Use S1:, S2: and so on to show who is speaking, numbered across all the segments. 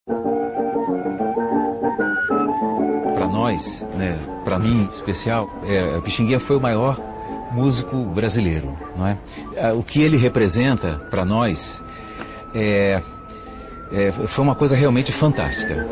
S1: Para nós, né, para mim em especial, Pixinguinha foi o maior músico brasileiro, não é? O que ele representa para nós foi uma coisa realmente fantástica.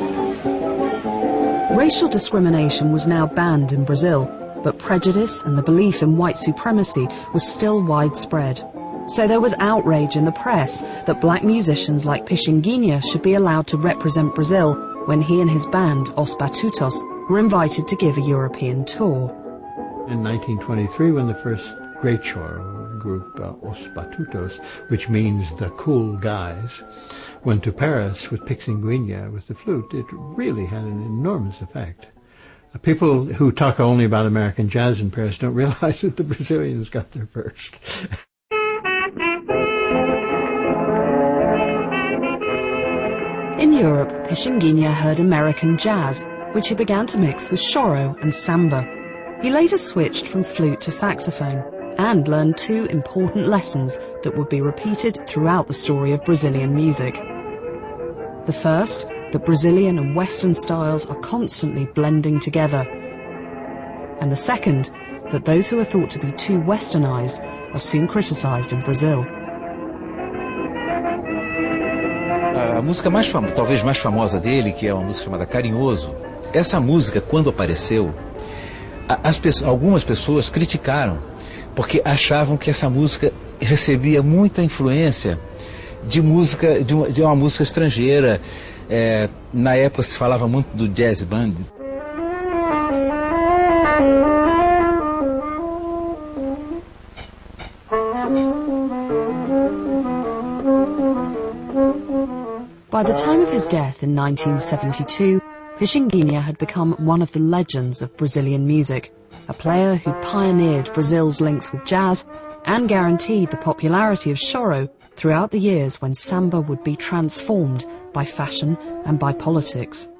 S2: Racial discrimination was now banned in Brazil, but prejudice and the belief in white supremacy was still widespread. So there was outrage in the press that black musicians like Pixinguinha should be allowed to represent Brazil when he and his band, Os Batutos, were invited to give a European tour.
S3: In 1923, when the first great choro group, Os Batutos, which means the cool guys, went to Paris with Pixinguinha with the flute, it really had an enormous effect. People who talk only about American jazz in Paris don't realize that the Brazilians got there first.
S2: In Europe, Pixinguinha heard American jazz, which he began to mix with choro and samba. He later switched from flute to saxophone and learned two important lessons that would be repeated throughout the story of Brazilian music. The first, that Brazilian and Western styles are constantly blending together. And the second, that those who are thought to be too westernized are soon criticized in Brazil.
S1: A música talvez mais famosa dele, que é uma música chamada Carinhoso, essa música, quando apareceu, algumas pessoas criticaram, porque achavam que essa música recebia muita influência de uma música estrangeira. Na época se falava muito do jazz band.
S2: By the time of his death in 1972, Pixinguinha had become one of the legends of Brazilian music, a player who pioneered Brazil's links with jazz and guaranteed the popularity of choro throughout the years when samba would be transformed by fashion and by politics.